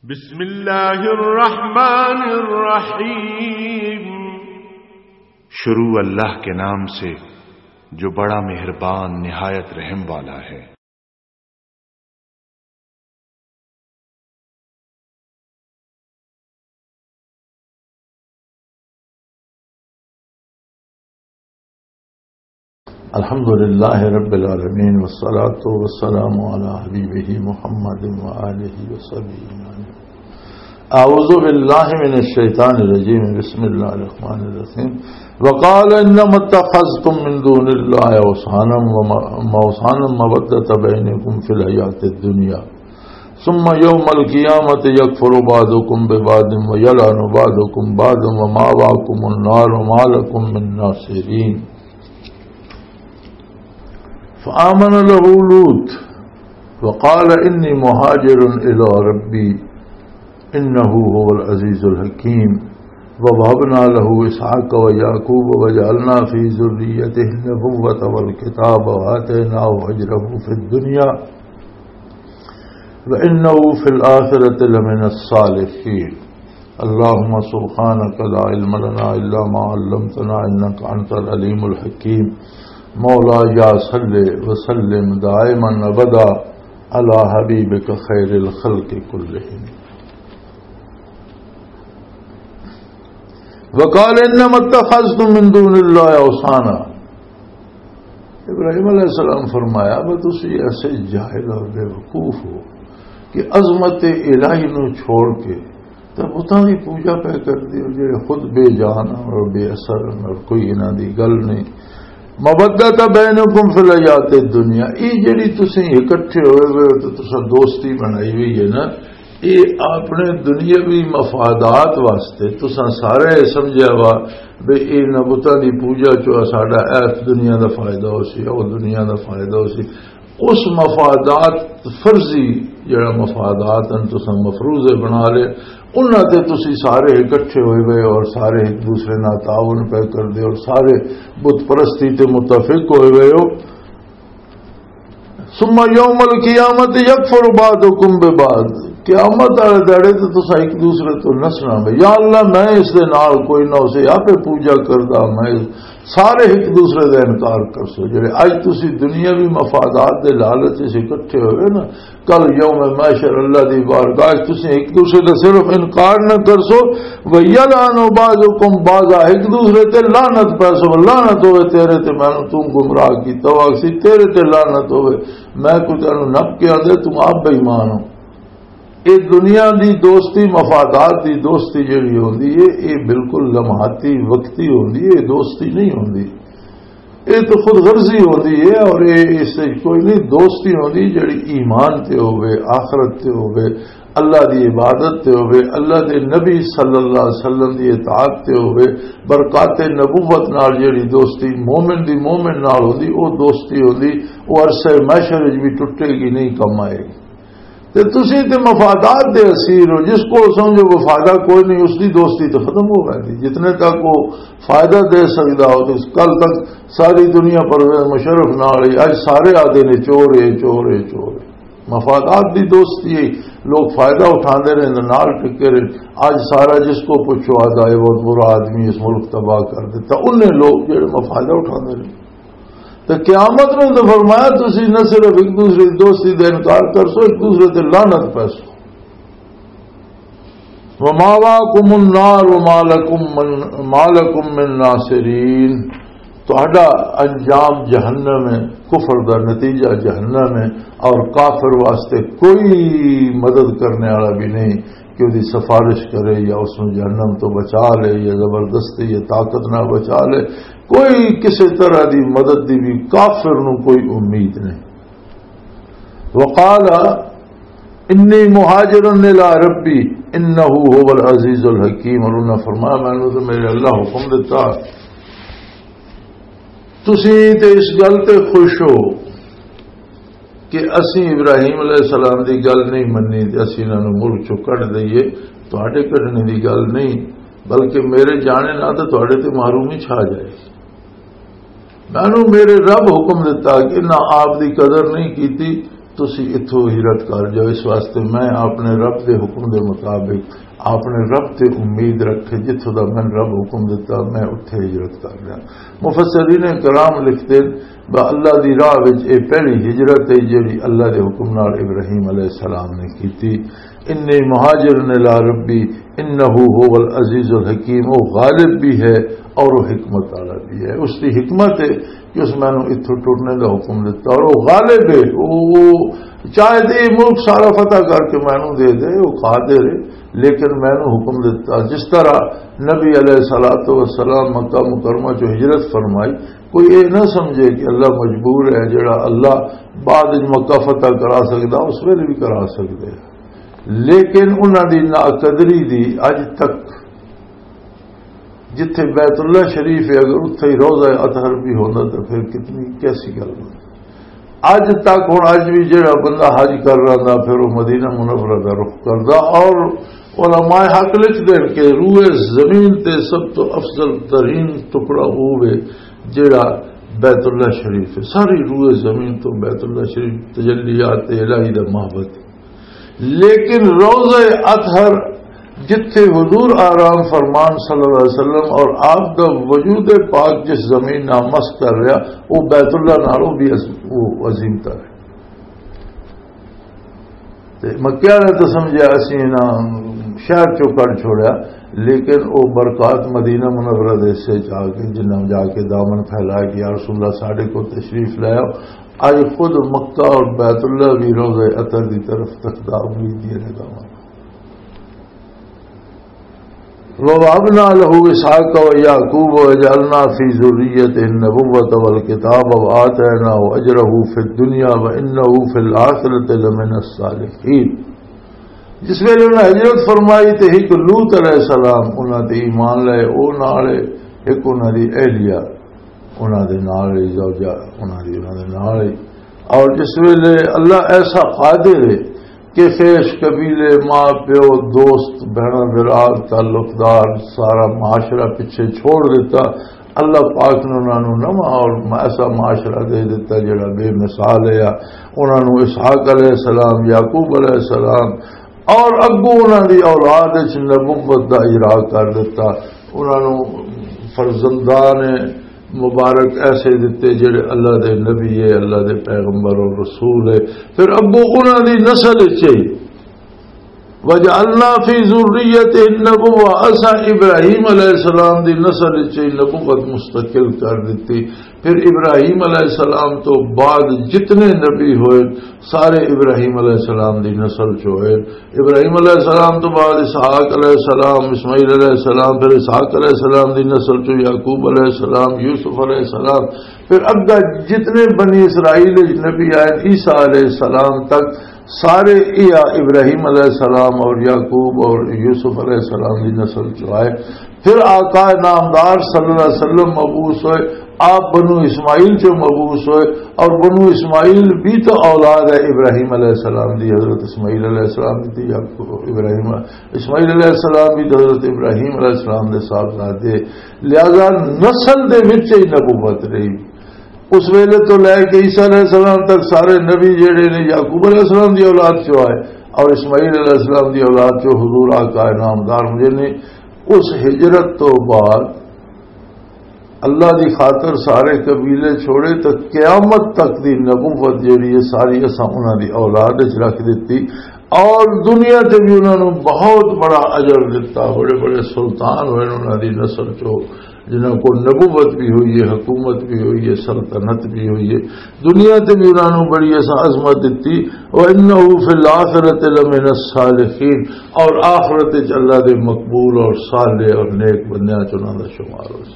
بسم اللہ الرحمن الرحیم۔ شروع اللہ کے نام سے جو بڑا مہربان نہایت رحم والا ہے۔ الحمدللہ رب العالمین والصلاة والسلام علی حبیبہ محمد وآلہ وصحبہ اجمعین۔ اعوذ باللہ من الشیطان الرجیم، بسم اللہ الرحمن الرحیم۔ وقال انما اتخذتم من دون اللہ اوثانا مودۃ بینکم فی الحیاۃ الدنیا ثم یوم القیامۃ یکفر بعضکم ببعض ویلعن بعضکم بعضا ومأواکم النار وما لکم من ناصرین۔ فآمن له لوط وقال انی مہاجر الی ربی انه هو العزیز الحکیم ووهبنا له اسحاق ویعقوب وجعلنا فی ذریته النبوة والکتاب وآتیناه اجره فی الدنیا وانه فی الآخرة لمن الصالحین۔ اللهم سبحانك لا علم لنا الا ما علمتنا انك انت العلیم الحکیم۔ مولا یا صلی وسلم دائما ابدا علی حبیبک خیر الخلق کلہم۔ وقال انما اتخذتم من دون اللہ اوثانا۔ ابراہیم علیہ السلام فرمایا میں تسی ایسے جاہل اور بے وقوف ہو کہ عظمت الہی نو چھوڑ کے تب بتاں دی پوجا پہ کر دی جو خود بے جان اور بے اثر اور کوئی انہاں دی گل نہیں۔ مودت بینکم فی الحیات الدنیا، یہ جڑی تسی اکٹھے ہوئے ہوئے تو تسا دوستی بنائی ہوئی ہے نا، یہ اپنے دنیاوی مفادات واسطے تسا سارے سمجھا وا بے اے نبوتاں دی پوجا چو ساڈا اس دنیا دا فائدہ ہو سی او دنیا دا فائدہ ہو سی۔ اس مفادات فرضی جڑا مفادات ان تسا مفروضے بنا لے انہاں تے تسی سارے اکٹھے ہوئے ہوئے اور سارے ایک دوسرے نال تعاون پہ کر دے اور سارے بت پرستی تے متفق ہوئے ہوئے ہو۔ ثم یوم القیامت یکفر بعضکم ببعض، قیامت والے دڑے تے تسا ایک دوسرے تو نسنا میں یا اللہ میں اس دے نال کوئی نہ اسے آپ پوجا کردا، میں سارے ایک دوسرے کا انکار کر سو۔ جڑے اج تسی دنیاوی مفادات دے لالچ سے اکٹھے ہوئے نا، کل یوم محشر اللہ دی بارگاہ تسی ایک دوسرے کا صرف انکار نہ کر سو۔ ویلعن بعضکم بعضا، ایک دوسرے تے لعنت پہ سو، لعنت ہوئے تیرے تے میں تو گمراہ کی توسی تیرے تے لعنت ہوئے، میں کو تینوں نپ کے آدھے تم آپ بے ایمان ہو۔ یہ دنیا دی دوستی مفادات دی دوستی جڑی ہوندی ہے یہ بالکل لمحاتی وقتی ہوندی ہے، یہ دوستی نہیں ہوندی، یہ تو خود غرضی ہوندی ہے اور یہ اس سے کوئی نہیں دوستی ہوندی جڑی ایمان تے ہوئے، آخرت تے ہوئے، اللہ دی عبادت تے ہوئے، اللہ دے نبی صلی اللہ علیہ وسلم دی اطاعت تے ہوئے، برکات نبوت نال جڑی دوستی مومن دی مومن نال ہوندی وہ دوستی ہوندی، وہ عرصہ محشر وچ بھی ٹوٹے گی نہیں، کم آئے گی۔ تے تسی تے مفادات دے اسیر ہو، جس کو سمجھو وہ فائدہ کوئی نہیں اس کی دوستی تو ختم ہو گئی۔ جتنے تک وہ فائدہ دے سکتا ہو تو کل تک ساری دنیا پر مشرف نہ رہی، آج سارے آدھے نے چور ہے چور ہے چور ہے۔ مفادات دی دوستی ہے، لوگ فائدہ اٹھاندے رہے نال ٹکے رہے۔ آج سارا جس کو پوچھو آدھا ہے بہت برا آدمی اس ملک تباہ کر دیتا، انہیں لوگ جڑے مفادہ اٹھاندے رہے۔ تو قیامت نے تو فرمایا تسی نہ صرف ایک دوسرے کی دوستی دے انکار کر سو، ایک دوسرے تے لعنت پہ سو۔ وماواکم النار وما لکم من ناصرین، تہاڈا انجام جہنم ہے، کفر دا نتیجہ جہنم ہے اور کافر واسطے کوئی مدد کرنے والا بھی نہیں کہ وہ سفارش کرے یا اس میں جہنم تو بچا لے یا زبردستی یا طاقت نہ بچا لے، کوئی کسی طرح دی مدد دی بھی کافر نو کوئی امید نہیں۔ وقال انی مہاجر الی ربی انہ هو العزیز الحکیم، اور انہوں نے فرمایا میں نے تو میرے اللہ حکم دیتا تسی تے اس گل تے خوش ہو کہ اسی ابراہیم علیہ السلام دی گل نہیں منی تے اسی انہاں نوں ملک چوں کڈ دئیے، تہاڈے کڈنے دی گل نہیں بلکہ میرے جانے نہ تے تہاڈے تے محرومی چھا جائے۔ میں نے میرے رب حکم دیتا کہ نہ آپ دی قدر نہیں کیتی تسی اتھوں ہجرت کر جاؤ، اس واسطے میں اپنے رب دے حکم دے مطابق اپنے رب تے امید رکھے جتھوں دا میں رب حکم دیتا میں اتھے ہجرت کر لیا۔ مفسرین کرام لکھتے با اللہ دی راہ وچ اے پہلی ہجرت ہے جڑی اللہ دے حکم نال ابراہیم علیہ السلام نے کیتی۔ انی مہاجر الی ربی انہ هو العزیز الحکیم، وہ غالب بھی ہے اور وہ حکمت والا بھی ہے۔ اس کی حکمت ہے کہ اس میں نے اتھوں ٹرنے کا حکم دیتا، اور وہ غالب ہے، وہ چاہے دے ملک سارا فتح کر کے میں دے دے، وہ قادر ہے، لیکن میں نے حکم دیتا۔ جس طرح نبی علیہ الصلوۃ والسلام مکہ مکرمہ جو ہجرت فرمائی، کوئی یہ نہ سمجھے کہ اللہ مجبور ہے، جڑا اللہ بعد مکہ فتح کرا سکتا اس ویلے بھی کرا سکتے، لیکن انہوں دی ناقدری دی اج تک جتھے بیت اللہ شریف ہے اگر اتھے ہی روضہ اطہر بھی ہونا تو پھر کتنی کیسی گل ہوتی۔ اج تک ہوں اج بھی جڑا بندہ حج کر رہا تھا پھر وہ مدینہ منورہ کا رخ کرتا، اور علماء حق لکھ دین کہ روئے زمین تے سب تو افضل ترین ٹکڑا ہوئے جڑا بیت اللہ شریف ہے۔ ساری روئے زمین تو بیت اللہ شریف تجلیات الہی دا محبت، لیکن روضہ اطہر جتھے حضور آرام فرمان صلی اللہ علیہ وسلم اور آپ کا وجود پاک جس زمین نامس کر رہا وہ بیت اللہ نالوں بھی عظیم تر ہے۔ مکہ نے تو سمجھا اسی نہ شہر چو کر چھوڑا، لیکن وہ برکات مدینہ منورہ دے سے جا کے جنہوں جا کے دامن پھیلایا کہ یا رسول اللہ ساڑھے کو تشریف لایا، آج خود مکہ اور بیت اللہ بھی روضہ اطہر کی طرف تقدام امید دیے لگا۔ وَوَهَبْنَا لَهُ إِسْحَاقَ وَيَعْقُوبَ وَجَعَلْنَا فِي ذُرِّيَّتِهِ النُّبُوَّةَ وَالْكِتَابَ وَآتَيْنَاهُ أَجْرَهُ فِي الدُّنْيَا وَإِنَّهُ فِي الْآخِرَةِ لَمِنَ الصَّالِحِينَ۔ جس ویلے انہیں ہجرت فرمائی تے ایک لوط علیہ السلام انہاں تے ایمان لائے، او نالے ایک انہاں دی اہلیہ انہاں دے نالے زوجہ انہاں دے نالے، اور جس ویلے اللہ ایسا قادر ہے کہ فیش قبیلے ماں پیو دوست بہن براد تعلق دار سارا معاشرہ پیچھے چھوڑ دیتا، اللہ پاک نے انہوں نواں اور ایسا معاشرہ دے دیتا جڑا بے مثال ہے۔ انہوں نے اسحاق علیہ السلام، یعقوب علیہ السلام اور اگوں انہوں دی اولاد نبوت دا اجرا کر دیتا، انہوں نے فرزندان مبارک ایسے دیتے جڑے اللہ دے نبی ہے، اللہ دے پیغمبر اور رسول ہے، پھر ابو انہوں دی نسل چاہیے۔ وَجَعَلْنَا فِي ذُرِّيَّتِهِ النُّبُوَّةَ، اسا ابراہیم علیہ السلام دی نسل چاہیے نبوت مستقل کر دیتی۔ پھر ابراہیم علیہ السلام تو بعد جتنے نبی ہوئے سارے ابراہیم علیہ السلام دی نسل چ ہوئے۔ ابراہیم علیہ السلام تو بعد اسحاق علیہ السلام، اسماعیل علیہ السلام، پھر اسحاق علیہ السلام دی نسل چ یعقوب علیہ السلام، یوسف علیہ السلام، پھر اگا جتنے بنی اسرائیل نبی آئے عیسیٰ علیہ السلام تک سارے ابراہیم علیہ السلام اور یعقوب اور یوسف علیہ السلام کی نسل چائے۔ پھر آقا نامدار صلی اللہ علیہ وسلم مبعوث ہوئے، آپ بنو اسماعیل جو مبعوث ہوئے، اور بنو اسماعیل بھی تو اولاد ہے ابراہیم علیہ السلام دی، حضرت اسماعیل علیہ السلام دی ابراہیم اسماعیل علیہ السلام بھی حضرت ابراہیم علیہ السلام دے صاحبزادے، لہذا نسل دے وچ ہی نبوت رہی۔ اس ویلے تو لے کے عیسیٰ علیہ السلام تک سارے نبی جڑے نے یعقوب علیہ السلام دی اولاد چو آئے اور اسماعیل علیہ السلام دی اولاد چو حضور آقا نامدار مجھے نے۔ اس ہجرت تو بعد اللہ دی خاطر سارے قبیلے چھوڑے تو قیامت تک دی نبوت جیڑی ہے ساری اساں انہاں دی اولاد وچ رکھ دیتی، اور دنیا تے بھی انہاں نو بہت بڑا اجر دیتا، بڑے بڑے سلطان ہوئے انہاں دی نسل چو جنہوں کو نبوت بھی ہوئی ہے، حکومت بھی ہوئی ہے، سلطنت بھی ہوئی ہے، دنیا تے بھی انہوں نے بڑی ایسا عظمت دیتی۔ وَإِنَّهُ فِي الْآخِرَةِ لَمِنَ الصَّالِحِينَ، اور آخرت اللہ دے مقبول اور صالح اور نیک بندیاں چناں دا شمار ہو۔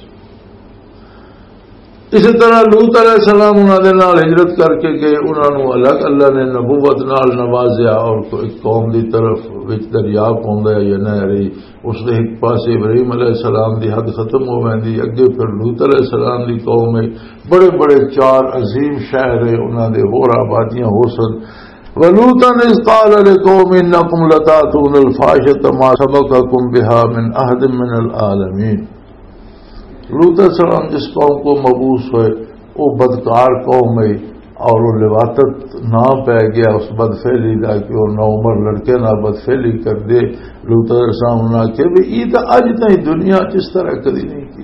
اسی طرح لوط علیہ السلام انہوں نے نال ہجرت کر کے گئے، انہوں نے الگ اللہ نے نبوت نال نوازیا، اور ایک قوم دی طرف وچ دریا پوندا ہے یا نہ رہی، اس دے ایک پاسے ابراہیم علیہ السلام دی حد ختم ہو ویندی، اگے پھر لوط علیہ السلام دی قوم ہے، بڑے بڑے 4 عظیم شہر ہے، انہوں نے ہور آبادیاں ہو سن۔ وَلُوطًا إِذْ قَالَ لِقَوْمِهِ إِنَّكُمْ لَتَأْتُونَ الْفَاحِشَةَ مَا سَبَقَكُم بِهَا مِنْ أَحَدٍ مِنَ الْعَالَمِينَ۔ لوط علیہ السلام جس قوم کو مبعوث ہوئے وہ بدکار قوم ہے، اور وہ لواطت نہ پی گیا اس بدفعلی کا کہ وہ نہ عمر لڑکے نہ بدفعلی کر دے لوط علیہ السلام نہ کہ بھی یہ تو اج تھی دنیا اس طرح کدی نہیں کی.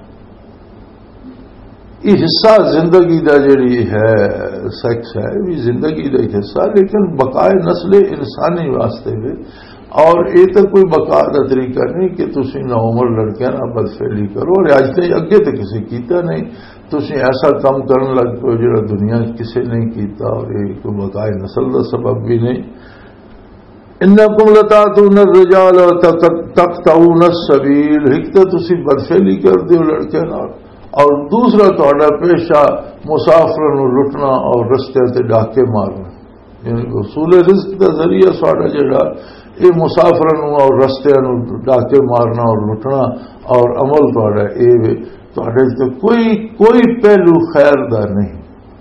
یہ حصہ زندگی دا جڑی ہے سیکس ہے بھی زندگی دا ایک حصہ لیکن بقائے نسل انسانی واسطے بھی اور یہ تو کوئی بقا کا طریقہ نہیں کہ تسی نہ عمر لڑکے نہ بدفعلی کرو اور اج تھی اگے تو کسی کیتا نہیں تسی ایسا کام کرنے لگ پو جڑا دنیا کسی نہیں کیتا اور یہ کوئی بقائے نسل کا سبب بھی نہیں. انکم لتاتون الرجال تقطعون السبیل ایک تو تسی بدفعلی کر دیو لڑکے نہ اور دوسرا تہاڈا پیشہ مسافروں نو لٹنا اور رستے تے ڈاکے مارنا یعنی اصول رزق کا ذریعہ ساڈا جڑا یہ مسافروں اور رستے نو ڈاکے مارنا اور لٹنا اور عمل تہاڈا اے تہاڈے تے کوئی پہلو خیر دا نہیں.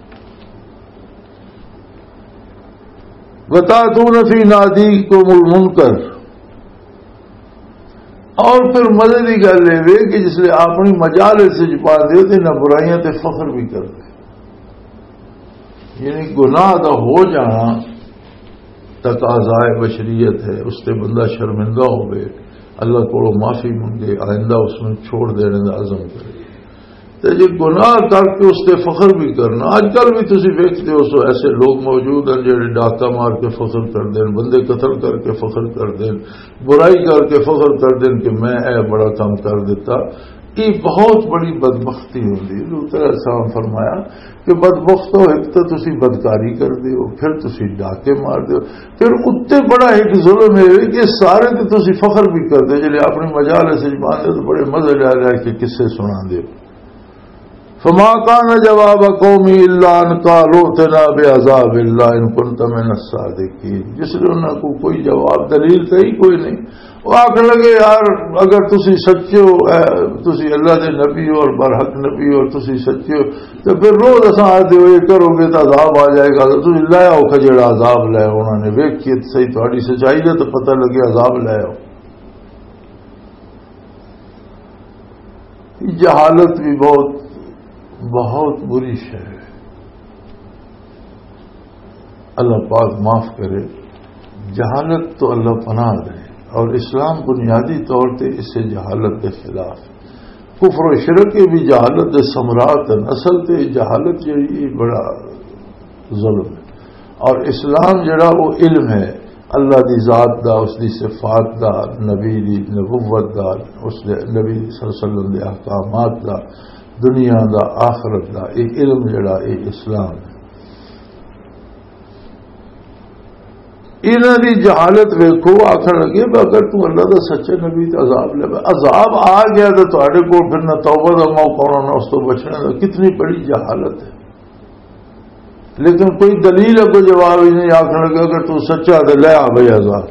وتاتون فی نادیکم المنکر اور پھر مزے کی گل یہ کہ جس لئے اپنی مجالس سے پا دے تو نہ برائیاں تے فخر بھی کر دے یعنی گناہ دا ہو جانا تقاضائے بشریت ہے اس سے بندہ شرمندہ ہو گئے اللہ کو معافی منگے آئندہ اس میں چھوڑ دینے کا عزم کرے تو یہ گناہ کر کے اس سے فخر بھی کرنا. آج کل بھی تسی دیکھتے ہو سو ایسے لوگ موجود ہیں جڑے ڈاکہ مار کے فخر کر دیں بندے قتل کر کے فخر کر دیں برائی کر کے فخر کر دیں کہ میں اے بڑا کام کر دیتا. یہ بہت بڑی بدبختی ہوتی. لوط علیہ السلام فرمایا کہ بدبخت ہو ایک تو تسی بدکاری کر دیو پھر تسی ڈاکے مار دیو پھر اتنے بڑا ایک ظلم ہے کہ سارے تے تسی فخر بھی کر دے جڑے اپنی مجالس سے باندھے تو بڑے مزے لے لے کے قصے سنا دیو. فما كان جواب قومی الا ان قالوا ائتنا بعذاب الله ان كنت من الصادقين. جس نے انہوں کو کوئی جواب دلیل صحیح کوئی نہیں. وہ آخر لگے یار اگر تسی سچے ہو تسی اللہ دے نبی ہو اور برحق نبی ہو اور تسی سچے ہو تو پھر روز اساں آتے ہو یہ کرو گے تو عذاب آ جائے گا تو تسی لے آؤ کھجڑا عذاب لے آؤ. انہوں نے ویکھی صحیح تھوڑی سچائی دے تو پتہ لگے عذاب لے آؤ. جہالت بھی بہت بری شے ہے. اللہ پاک معاف کرے. جہالت تو اللہ پناہ دے اور اسلام بنیادی طور پہ اس سے جہالت کے خلاف. کفر و شرک کی بھی جہالت ثمرات اصل تے جہالت جڑی بڑا ظلم ہے اور اسلام جڑا وہ علم ہے اللہ دی ذات دا اس دی صفات دا نبی دی نبوت دا اس نبی صلی اللہ علیہ وسلم دے احکامات دا دنیا دا آخرت دا ایک علم جڑا ایک اسلام ہے. انہاں دی جہالت ویکھو آخر لگے اگر تم اللہ دا سچے نبی تے عذاب لے عذاب آ گیا تو تہاڈے کول پھر نہ توبہ دا موقع ہونا اس تو بچنے دا. کتنی بڑی جہالت ہے. لیکن کوئی دلیل ہے کوئی جواب ہی نہیں. آخر لگے اگر تو سچا تو لے آ بھائی عذاب.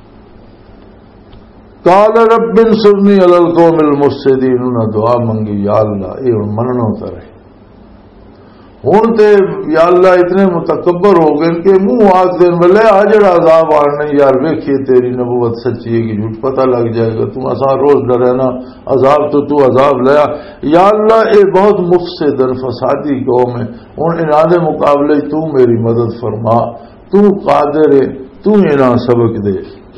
قال رب انصرنی علی القوم المفسدین. انہاں دعا منگی یا اللہ یہ مننوں تے رہے. ہن تے یا اللہ اتنے متکبر ہو گئے کہ منہ آگ دین میں لے آ جڑا عذاب آنے یار ویکھیے تیری نبوت سچی ہے کہ جھوٹ پتہ لگ جائے گا تم اساں روز ڈرینا عذاب تو عذاب لیا. یا اللہ اے بہت مفسد فسادی قوم ہے. ہن انہاں دے مقابلے تو میری مدد فرما. تو قادر ہے تو انہاں سبق دے.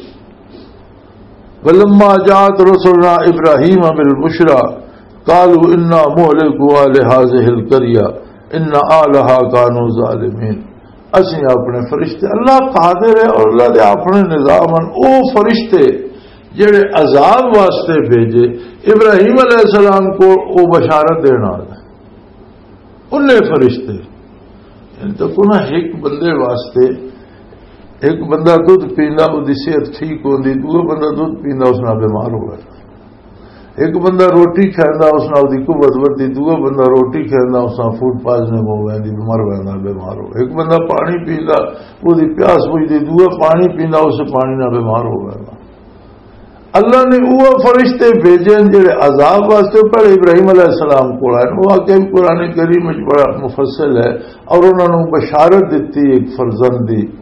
ولما جاءت رسلنا ابراہیم بالبشرى قالوا انا مهلكوا اهل هذه القريه ان اهلها كانوا ظالمین. اسی اپنے فرشتے اللہ قادر ہے اور اللہ دے اپنے نظام او فرشتے جڑے عذاب واسطے بھیجے ابراہیم علیہ السلام کو وہ بشارت دینا انہیں فرشتے یعنی تو کونا ایک بندے واسطے ایک بندہ دودھ پیندا وہ صحت ٹھیک ہوندی دوسرا بندہ دودھ پیندا اس نال بیمار ہو گیا. ایک بندہ روٹی کھاندا اس نال دی قوت ودی دوسرا بندہ روٹی کھاندا اس نال فوڈ پوائزننگ ہو گئی بیمار ہونا بیمار ہو. ایک بندہ پانی پیندا وہ دی پیاس بجھدی دوسرا پانی پیندا اس پانی نال بیمار ہو گیا. اللہ نے وہ فرشتے بھیجے جڑے عذاب واسطے پر ابراہیم علیہ السلام کو آئے. وہ کہ قرآن کریم میں بڑا مفصل ہے اور انہوں نے بشارت دیتی ایک فرزند دی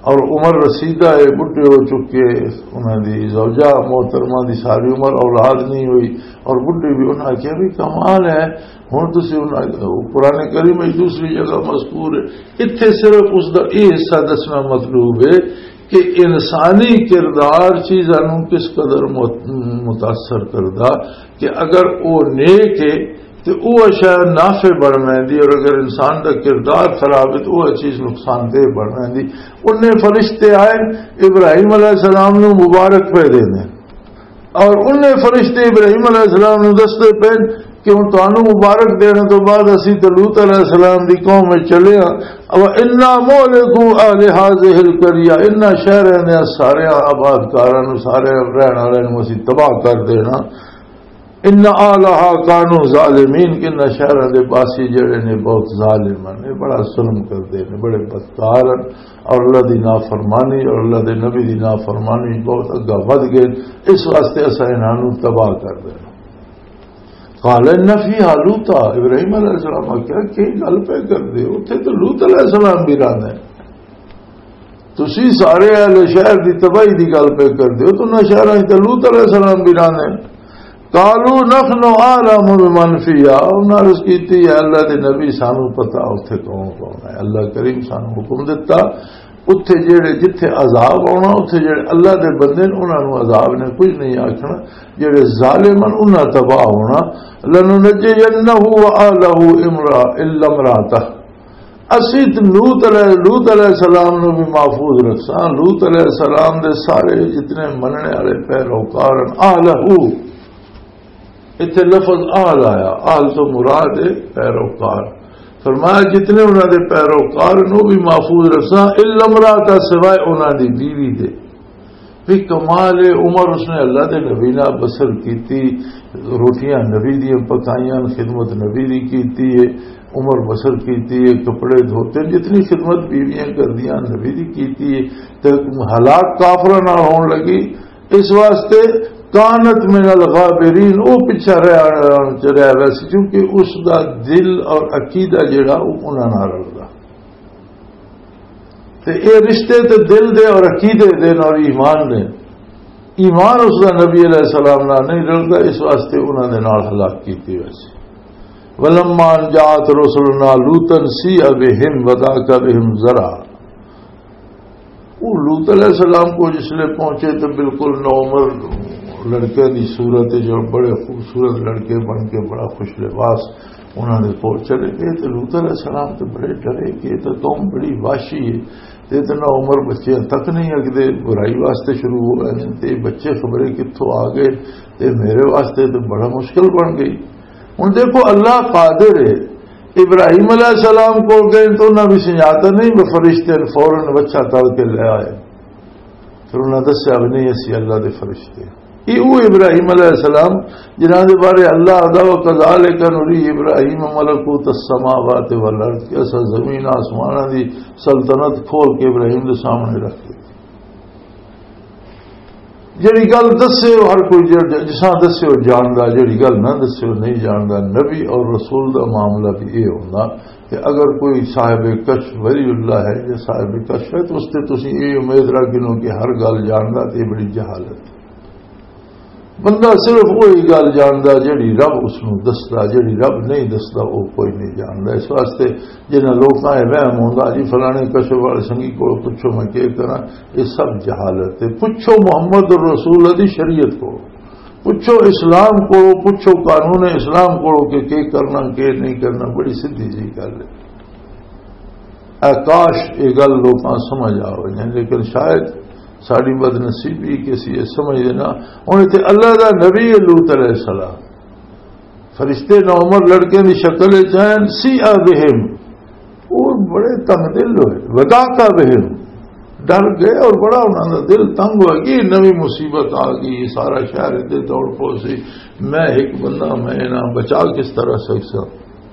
اور عمر رسیدہ ہے، بڈھے ہو چکے، انہوں دی زوجہ محترمہ دی ساری عمر اولاد نہیں ہوئی اور بڈھے بھی انہوں کیا بھی کمال ہے ہوں تسی قرآن کریم میں دوسری جگہ مذکور ہے. اتنے صرف اس کا یہ حصہ دسنا مطلوب ہے کہ انسانی کردار چیزوں کس قدر متاثر کردا کہ اگر وہ نیک ہے تو وہ شاید نافع بن رہی اور اگر انسان کا کردار خراب ہے تو وہ چیز نقصان دہ بن رہی. انہیں فرشتے آئے ابراہیم علیہ السلام نے مبارک پہ دینے اور انہیں فرشتے ابراہیم علیہ السلام نے دستے پہ کہ ہوں تمہیں مبارک دینے تو بعد اسی تو لوط علیہ السلام کی قوم میں چلے ہاں اب انا مہلکو اہل ہذہ القریہ انا شہر نے سارے آباد کاروں سارے رہن والے اسی تباہ کر دینا. ان اعلیٰ کانو ظالمین کہ نہ شہر دے باسی جڑے نے بہت ظالم نے بڑا ظلم کرتے ہیں بڑے بدکار اور اللہ دی نافرمانی اور اللہ دے نبی دی نافرمانی بہت اگا ود گئے. اس واسطے اسا انہاں تباہ کر دینا. قال ان فیھا لوطا ابراہیم علیہ السلام کیا کہ گل پہ کر دے اتنے تو لوط علیہ السلام بھی رہنا ہے تسی سارے اہل شہر دی تباہی دی گل پہ کر دے تو نہ شہر تو لوط علیہ السلام بھی رہنا ہے. قالوا نحن اعلم بمن فيها انہاں عرض کیتی ہے اللہ دے نبی سانو پتہ اوتھے کون ہے. اللہ کریم سانو حکم دیتا اتھے جڑے جتھے عذاب ہونا اتھے جڑے اللہ دے بندے انہاں نو عذاب نے کچھ نہیں آکھنا جڑے ظالمن انہاں تباہ ہونا. لننجینہ واہلہ الا امرأتہ اسید لوط علیہ السلام نو بھی محفوظ رکھساں. لوط علیہ السلام دے سارے جتنے مننے والے پیروکار اہلہ اتنے لفظ آل آیا آل تو مراد ہے پیروکار فرمایا جتنے انہوں نے پیروکار نو بھی محفوظ رکھا الا امرأتہ سوائے انہوں دی بیوی دے. بھی کمال عمر اس نے اللہ دے نبی نہ بسر کیتی روٹیاں نبی دی پکائیاں خدمت نبی دی کیتی ہے عمر بسر کیتی ہے کپڑے دھوتے جتنی خدمت بیویاں کر دیا نبی دی کیتی ہے تو ہلاک کافرہ نہ ہون لگی. اس واسطے کانت من الغابرین وہ پیچھا رہ ویسے کیونکہ اس کا دل اور عقیدہ جڑا وہ انہوں نہ رلدا تو یہ رشتے تو دل دے اور عقیدے دین اور ایمان دے ایمان اس کا نبی علیہ السلام نہ نہیں رلدا اس واسطے انہوں نے نال ہلاک کیتی. ویسے ولما جاءت رسلنا لوطا سیء بہم وضاق بہم ذرا وہ لوط علیہ السلام کو جس لئے پہنچے تو بالکل نوعمر لڑکے کی صورت جو بڑے خوبصورت لڑکے بن کے بڑا خوش لباس انہوں نے چلے گئے تو لوط علیہ السلام تو بڑے ڈرے کہ تو قوم بڑی واشی ہے اتنا عمر بچے تک نہیں اگتے برائی واسطے شروع ہو گئے تے بچے خبریں کتوں آ گئے تے میرے واسطے تو بڑا مشکل بن گئی. ہوں دیکھو اللہ قادر ہے ابراہیم علیہ السلام کو گئے تو انہیں بھی سمجھاتا نہیں وہ فرشتے فوراً بچہ تڑ کے لے آئے پھر انہیں دسیا بھی نہیں اسی اللہ دے فرشتے یہ وہ ابراہیم علیہ السلام جنہاں دے بارے اللہ ادا و کذالک نری ابراہیم ملکوت السماوات والارض کہ ایسا زمین آسمانہ دی سلطنت کھول کے ابراہیم دے سامنے رکھ دی. جڑی گل دسے ہر کوئی جساں دسے وہ جاندا جڑی گل نہ دسے وہ نہیں جاندا. نبی اور رسول دا معاملہ بھی یہ ہوندا کہ اگر کوئی صاحب کشف ولی اللہ ہے یا صاحب کشف ہے تو اس سے تسی یہ امید رکھو کہ ہر گل جاندا تے بڑی جہالت. بندہ صرف وہی گل جاندا جڑی رب اس نو دسدا جڑی رب نہیں دسدا وہ کوئی نہیں جاندا. اس واسطے جنہاں لوکاں اے وہم ہوندا جی فلانے کشف والے سنگی کو پوچھو میں کیا کراں یہ سب جہالت ہے. پوچھو محمد الرسول دی شریعت کو پوچھو اسلام کو پوچھو قانون اسلام کو کہ کرنا کہ نہیں کرنا بڑی سیدھی جی گل ہے. کاش یہ گل لوکاں سمجھ آ وجن لیکن شاید ساری بد نصیبی کسی یہ سمجھ دینا ہوں اتنے اللہ کا نبی لوط علیہ السلام فرشتے نوعمر لڑکے کی شکل چین سی بہم وہ بڑے تنگ دل ہوئے وضاق بہم ڈر گئے اور بڑا انہوں نے دل تنگ ہوا کہ نوی مصیبت آ گئی سارا شہر اتنے دوڑ پوسی میں ایک بندہ میں نہ بچا کس طرح سکتا.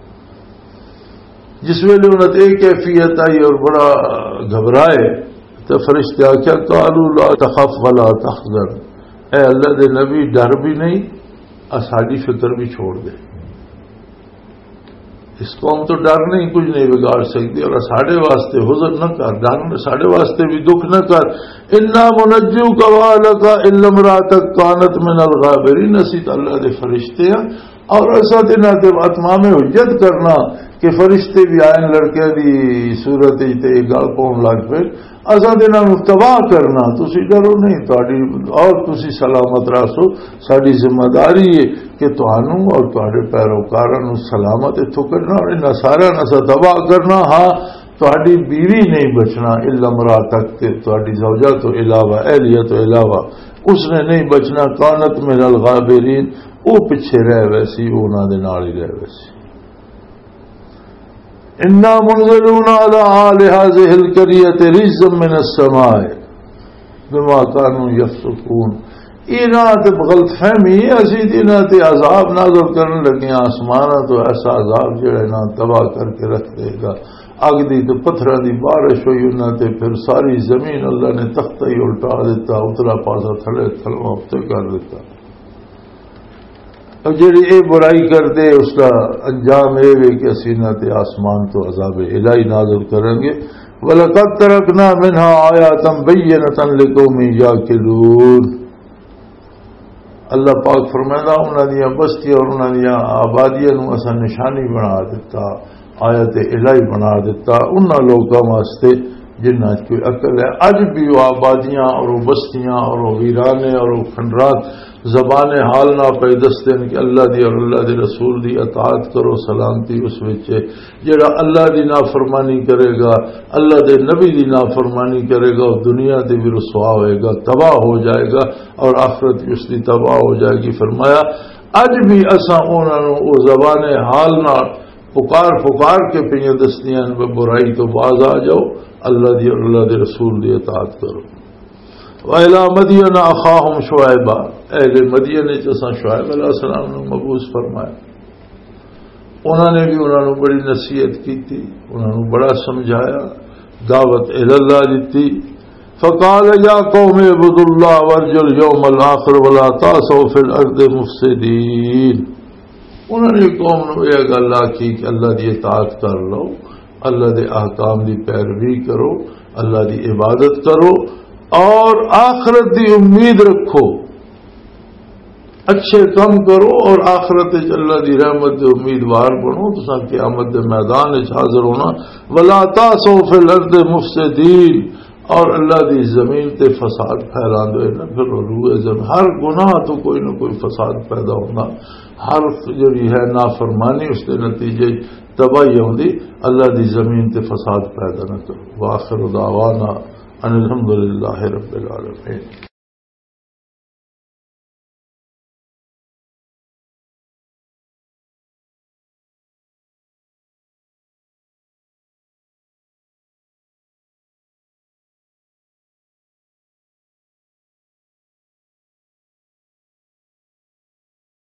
جس ویلے انہوں نے ایک کیفیت آئی اور بڑا گھبرائے تو فرشتے آخیا قالوا لا تخف ولا تحزن اے اللہ دے نبی ڈر بھی نہیں ساری فکر بھی چھوڑ دے. اس قوم تو ڈر نہیں کچھ نہیں بگاڑ سکتی، اور ساڑھے واسطے حزن نہ کر، ڈر ساڑھے واسطے بھی دکھ نہ کر. انا منجو قوالک الا امراتک کانت من الغابرین، اسی اللہ دے فرشتے ہیں اور ایسا دینا تے اتمام حجت کرنا کہ فرشتے بھی آئیں لڑکے دی صورت تے گل پاؤن لگ پے، ایسا دینا تباہ کرنا. تسی ڈرو نہیں تہاڈی، اور تسی سلامت رہو. ساری ذمہ داری ہے کہ تہانوں اور تہاڈے پیروکاراں نوں سلامت اتھوں کڈنا اور انہاں سارا نسا تباہ کرنا. ہاں تہاڈی بیوی نہیں بچنا الا امراتک، تے تہاڈی زوجہ تو علاوہ، اہلیہ تو علاوہ اس نے نہیں بچنا. کانت من الغابرین، وہ پیچھے رہ ویسی، وہ انہاں دے نال ہی رہ ویسی. انا منزلون علی آل هذه القرية رجزا من السماء بما كانوا يفسقون. انہاں تے غلط فہمی اسی انہاں تے عذاب نازل کرن لگے آسمان تو ایسا عذاب جڑا انہاں تباہ کر کے رکھ دے گا. اگ دی تے پتھراں دی بارش ہوئی انہاں تے، پھر ساری زمین اللہ نے تختہ ہی الٹا دیتا، اتلا پاسا تھلے تھلواں تے کر دیتا. اور جڑی اے برائی کرتے اس کا انجام اے وے کہ اسی نہ تے آسمان تو عذاب الہی نازل کریں گے. وَلَقَدْ تَرَكْنَا مِنْهَا آيَاتًا بَيِّنَةً لِقَوْمٍ يَعْقِلُونَ. اللہ پاک فرمائے انہاں دیاں بستیاں اور انہاں دیاں آبادیاں نوں اساں نشانی بنا دیتا، آیت الہی بنا دیتا انہاں لوگاں واسطے جنہاں کوئی عقل ہے. اج بھی وہ آبادیاں اور وہ بستیاں اور وہ ویرانے اور وہ کھنڈرات زبان حال نہ پہ دستے کہ اللہ دی اور اللہ دے رسول دی اطاعت کرو، سلامتی اس وچ. جڑا اللہ دی نافرمانی کرے گا، اللہ دے نبی دی نافرمانی کرے گا، وہ دنیا تے بھی رسوا ہوئے گا، تباہ ہو جائے گا، اور آخرت اس دی تباہ ہو جائے گی. فرمایا اج بھی اساں انہاں نوں او زبان حال نہ پکار کے پیاں دستیاں برائی تو باز آ جاؤ، اللہ دی اور اللہ دے رسول دی اطاعت کرو. وَإِلَىٰ مَدْيَنَ أَخَاهُمْ شُعَيْبًا، اہل مدین جیسا شعیب علیہ السلام نے مبعوث فرمایا. انہوں نے بھی انہوں نے بڑی نصیحت کی تھی، انہوں نے بڑا سمجھایا، دعوت الی اللہ دیتی. فقال یا قوم اعبدوا اللہ وارجوا اليوم الآخر ولا تعثوا فی الارض مفسدین. انہوں نے قوم نے یہ گل آخی کہ اللہ دی اطاعت کر لو، اللہ دے احکام دی پیروی کرو، اللہ دی عبادت کرو اور آخرت دی امید رکھو، اچھے کام کرو اور آخرت اللہ دی رحمت دے امیدوار بنو، تو قیامت دے میدان حاضر ہونا. ولا تعثوا فی الارض مفسدین، اور اللہ دی زمین تے فساد پھیلا دو نہ پھر روئے زمین. ہر گناہ تو کوئی نہ کوئی فساد پیدا ہونا، ہر جڑی ہے نافرمانی اس کے نتیجے تباہی ہوندی. اللہ دی زمین تے فساد پیدا نہ کرو. وآخر دعوانا ان الحمدللہ رب العالمین.